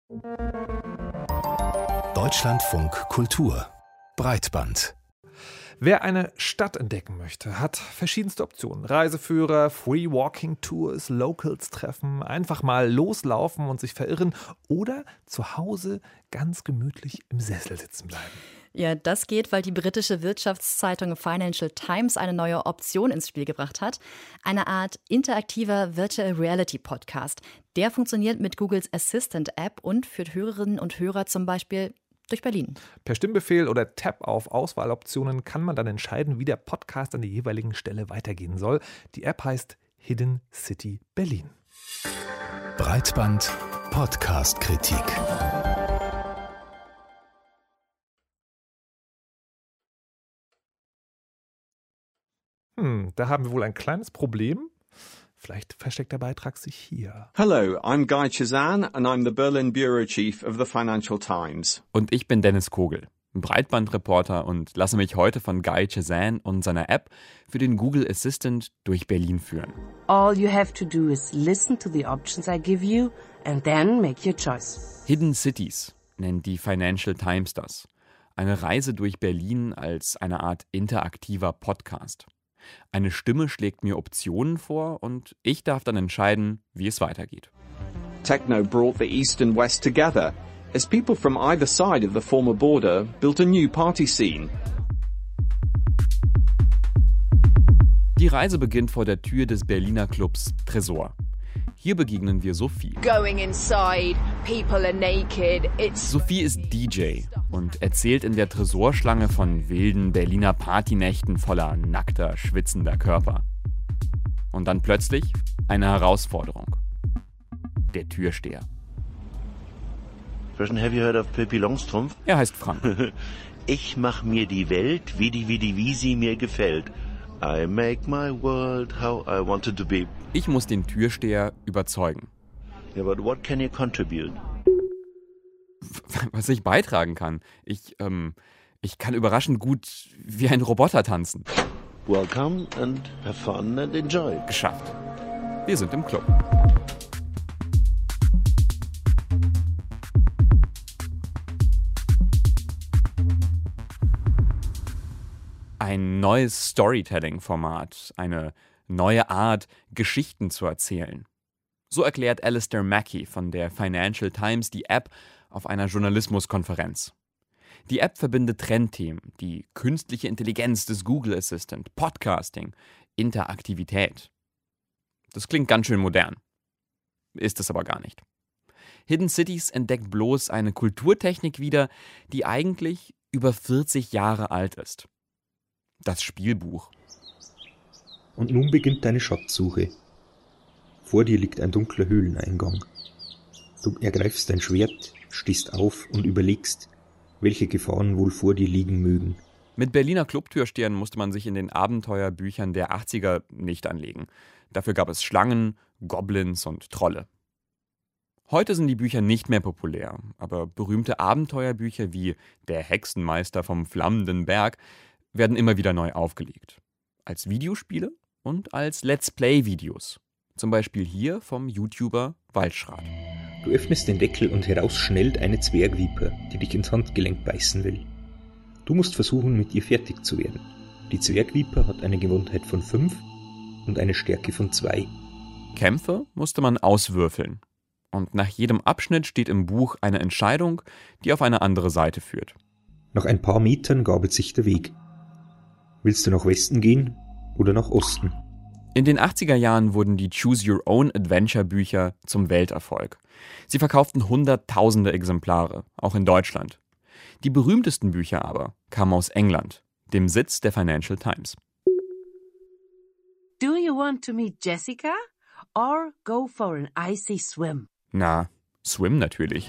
Deutschlandfunk Kultur Breitband. Wer eine Stadt entdecken möchte, hat verschiedenste Optionen. Reiseführer, Free Walking Tours, Locals treffen, einfach mal loslaufen und sich verirren oder zu Hause ganz gemütlich im Sessel sitzen bleiben. Ja, das geht, weil die britische Wirtschaftszeitung Financial Times eine neue Option ins Spiel gebracht hat. Eine Art interaktiver Virtual Reality Podcast. Der funktioniert mit Googles Assistant App und führt Hörerinnen und Hörer zum Beispiel durch Berlin. Per Stimmbefehl oder Tab auf Auswahloptionen kann man dann entscheiden, wie der Podcast an der jeweiligen Stelle weitergehen soll. Die App heißt Hidden City Berlin. Breitband Podcast-Kritik. Da haben wir wohl ein kleines Problem. Vielleicht versteckt der Beitrag sich hier. Hello, I'm Guy Chazan and I'm the Berlin Bureau Chief of the Financial Times. Und ich bin Dennis Kogel, Breitbandreporter und lasse mich heute von Guy Chazan und seiner App für den Google Assistant durch Berlin führen. All you have to do is listen to the options I give you and then make your choice. Hidden Cities nennt die Financial Times das. Eine Reise durch Berlin als eine Art interaktiver Podcast. Eine Stimme schlägt mir Optionen vor und ich darf dann entscheiden, wie es weitergeht. Techno brought the East and West together as people from either side of the former border built a new party scene. Die Reise beginnt vor der Tür des Berliner Clubs Tresor. Hier begegnen wir Sophie. Going inside, people are naked. Sophie ist DJ und erzählt in der Tresorschlange von wilden Berliner Partynächten voller nackter, schwitzender Körper. Und dann plötzlich eine Herausforderung. Der Türsteher. Have you heard of Pippi Longstrumpf? Er heißt Frank. Ich mach mir die Welt, wie sie mir gefällt. I make my world how I want it to be. Ich muss den Türsteher überzeugen. Yeah, but what can you contribute? Was ich beitragen kann. Ich kann überraschend gut wie ein Roboter tanzen. Welcome and have fun and enjoy. Geschafft. Wir sind im Club. Ein neues Storytelling-Format, eine neue Art, Geschichten zu erzählen. So erklärt Alistair Mackey von der Financial Times die App auf einer Journalismuskonferenz. Die App verbindet Trendthemen, die künstliche Intelligenz des Google Assistant, Podcasting, Interaktivität. Das klingt ganz schön modern. Ist es aber gar nicht. Hidden Cities entdeckt bloß eine Kulturtechnik wieder, die eigentlich über 40 Jahre alt ist. Das Spielbuch. Und nun beginnt deine Schatzsuche. Vor dir liegt ein dunkler Höhleneingang. Du ergreifst dein Schwert, stehst auf und überlegst, welche Gefahren wohl vor dir liegen mögen. Mit Berliner Clubtürstehern musste man sich in den Abenteuerbüchern der 80er nicht anlegen. Dafür gab es Schlangen, Goblins und Trolle. Heute sind die Bücher nicht mehr populär, aber berühmte Abenteuerbücher wie Der Hexenmeister vom flammenden Berg werden immer wieder neu aufgelegt. Als Videospiele und als Let's Play-Videos. Zum Beispiel hier vom YouTuber Waldschrat. Du öffnest den Deckel und heraus schnellt eine Zwergviper, die dich ins Handgelenk beißen will. Du musst versuchen, mit ihr fertig zu werden. Die Zwergviper hat eine Gewundheit von 5 und eine Stärke von 2. Kämpfe musste man auswürfeln. Und nach jedem Abschnitt steht im Buch eine Entscheidung, die auf eine andere Seite führt. Nach ein paar Metern gabelt sich der Weg. Willst du nach Westen gehen oder nach Osten? In den 80er Jahren wurden die Choose-Your-Own-Adventure-Bücher zum Welterfolg. Sie verkauften hunderttausende Exemplare, auch in Deutschland. Die berühmtesten Bücher aber kamen aus England, dem Sitz der Financial Times. Do you want to meet Jessica or go for an icy swim? Na, Swim natürlich.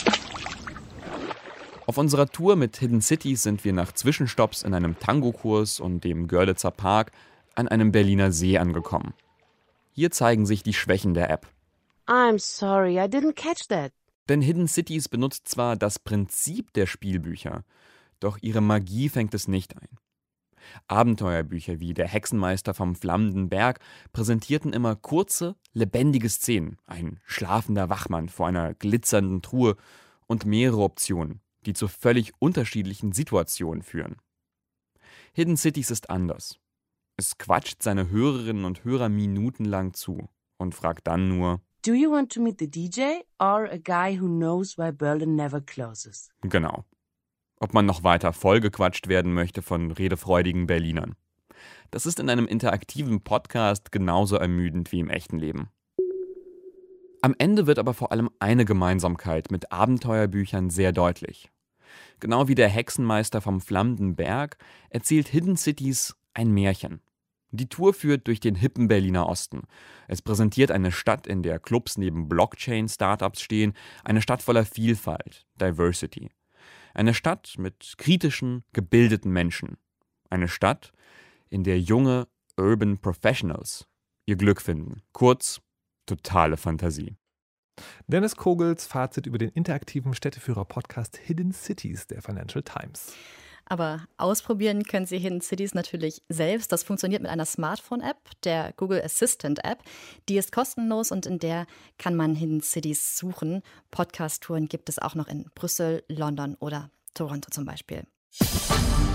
Auf unserer Tour mit Hidden Cities sind wir nach Zwischenstopps in einem Tangokurs und dem Görlitzer Park an einem Berliner See angekommen. Hier zeigen sich die Schwächen der App. I'm sorry, I didn't catch that. Denn Hidden Cities benutzt zwar das Prinzip der Spielbücher, doch ihre Magie fängt es nicht ein. Abenteuerbücher wie Der Hexenmeister vom flammenden Berg präsentierten immer kurze, lebendige Szenen, ein schlafender Wachmann vor einer glitzernden Truhe und mehrere Optionen, die zu völlig unterschiedlichen Situationen führen. Hidden Cities ist anders. Es quatscht seine Hörerinnen und Hörer minutenlang zu und fragt dann nur: Do you want to meet the DJ or a guy who knows why Berlin never closes? Genau. Ob man noch weiter vollgequatscht werden möchte von redefreudigen Berlinern. Das ist in einem interaktiven Podcast genauso ermüdend wie im echten Leben. Am Ende wird aber vor allem eine Gemeinsamkeit mit Abenteuerbüchern sehr deutlich. Genau wie Der Hexenmeister vom flammenden Berg erzählt Hidden Cities ein Märchen. Die Tour führt durch den hippen Berliner Osten. Es präsentiert eine Stadt, in der Clubs neben Blockchain-Startups stehen, eine Stadt voller Vielfalt, Diversity. Eine Stadt mit kritischen, gebildeten Menschen. Eine Stadt, in der junge Urban Professionals ihr Glück finden. Kurz, totale Fantasie. Dennis Kogels Fazit über den interaktiven Städteführer-Podcast Hidden Cities der Financial Times. Aber ausprobieren können Sie Hidden Cities natürlich selbst. Das funktioniert mit einer Smartphone-App, der Google Assistant-App. Die ist kostenlos und in der kann man Hidden Cities suchen. Podcast-Touren gibt es auch noch in Brüssel, London oder Toronto zum Beispiel.